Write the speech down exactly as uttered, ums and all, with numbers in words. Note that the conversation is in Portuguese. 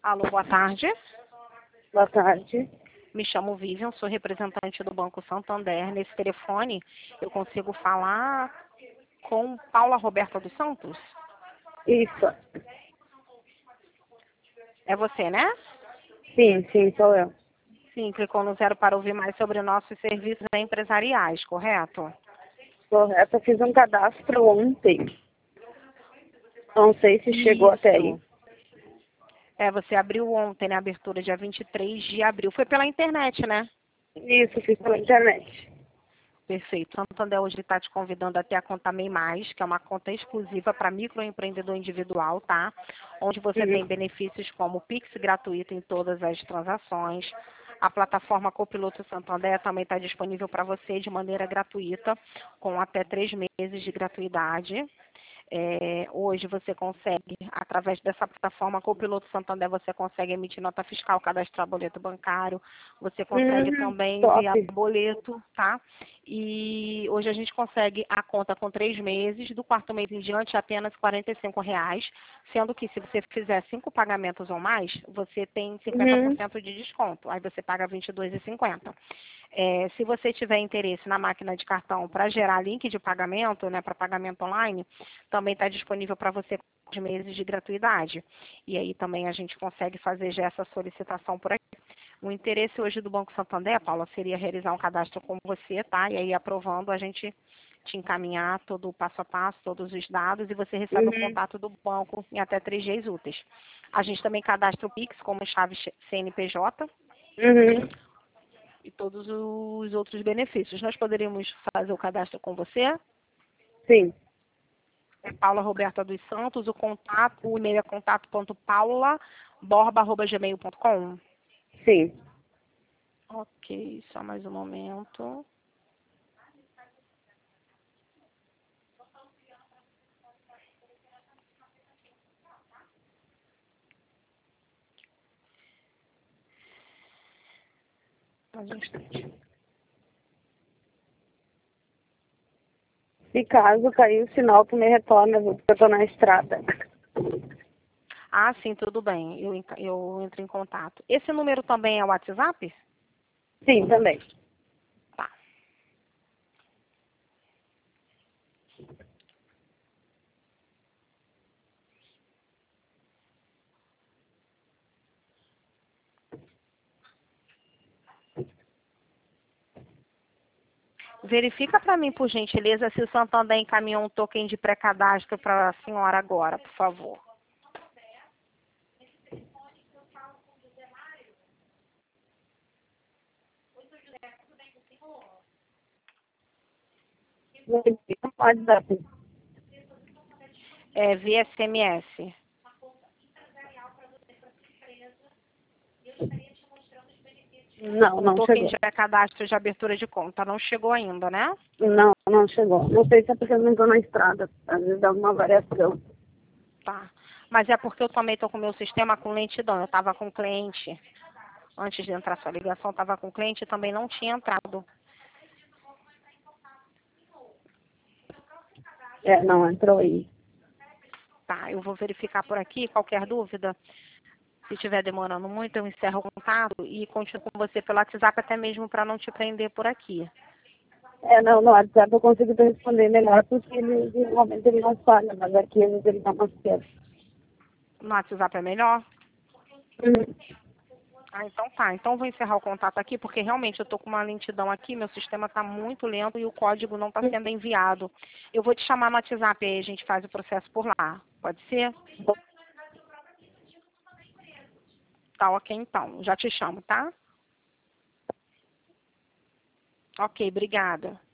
Alô, boa tarde. Boa tarde. Me chamo Vivian, sou representante do Banco Santander. Nesse telefone, eu consigo falar com Paula Roberta dos Santos? Isso. É você, né? Sim, sim, sou eu. Sim, clicou no zero para ouvir mais sobre nossos serviços empresariais, correto? Correto, eu fiz um cadastro ontem. Não sei se chegou até aí. Isso. É, você abriu ontem, né? Abertura dia vinte e três de abril. Foi pela internet, né? Isso, fiz pela internet. Perfeito. Santander hoje está te convidando a ter a conta MEI Mais, que é uma conta exclusiva para microempreendedor individual, tá? Onde você Uhum. tem benefícios como Pix gratuito em todas as transações. A plataforma Copiloto Santander também está disponível para você de maneira gratuita, com até três meses de gratuidade. É, hoje você consegue, através dessa plataforma Copiloto Santander, você consegue emitir nota fiscal, cadastrar boleto bancário, você consegue Uhum. também enviar Top. boleto, tá? E hoje a gente consegue a conta com três meses, do quarto mês em diante apenas quarenta e cinco reais, sendo que se você fizer cinco pagamentos ou mais, você tem cinquenta por Uhum. cento de desconto, aí você paga vinte e dois reais e cinquenta centavos. É, se você tiver interesse na máquina de cartão para gerar link de pagamento, né, para pagamento online, também está disponível para você com os meses de gratuidade. E aí também a gente consegue fazer já essa solicitação por aqui. O interesse hoje do Banco Santander, Paula, seria realizar um cadastro com você, tá? E aí aprovando a gente te encaminhar todo o passo a passo, todos os dados, e você recebe o Uhum. contato do banco em até três dias úteis. A gente também cadastra o Pix como chave C N P J, Uhum. e todos os outros benefícios. Nós poderíamos fazer o cadastro com você? Sim. É Paula Roberta dos Santos, o contato, o e-mail é contato ponto paula borba arroba gmail ponto com. Sim. Ok, só mais um momento. Mais um instante. Se caso cair o sinal, tu me retorna, viu? Porque eu tô na estrada. Ah, sim, tudo bem. Eu, enca- eu entro em contato. Esse número também é o WhatsApp? Sim, também. Tá. Verifica para mim, por gentileza, se o Santander encaminhou um token de pré-cadastro para a senhora agora, por favor. Verifica no WhatsApp. É via S M S. Não, Um não token chegou. de cadastro de abertura de conta. Não chegou ainda, né? Não, não chegou. Não sei se é porque eu não tô na estrada. Às vezes dá uma variação. Tá. Mas é porque eu também estou com o meu sistema com lentidão. Eu estava com cliente, antes de entrar sua ligação, estava com cliente e também não tinha entrado. É, não entrou aí. Tá, eu vou verificar por aqui. Qualquer dúvida, se estiver demorando muito, eu encerro o contato e continuo com você pelo WhatsApp, até mesmo para não te prender por aqui. É, não, no WhatsApp eu consigo te responder melhor porque ele, normalmente ele não falha, mas aqui às vezes ele dá umas quedas. No WhatsApp é melhor? Uhum. Ah, então tá. Então eu vou encerrar o contato aqui, porque realmente eu estou com uma lentidão aqui, meu sistema está muito lento e o código não está sendo enviado. Eu vou te chamar no WhatsApp e aí a gente faz o processo por lá. Pode ser? Tá, ok então. Já te chamo, tá? Ok, obrigada.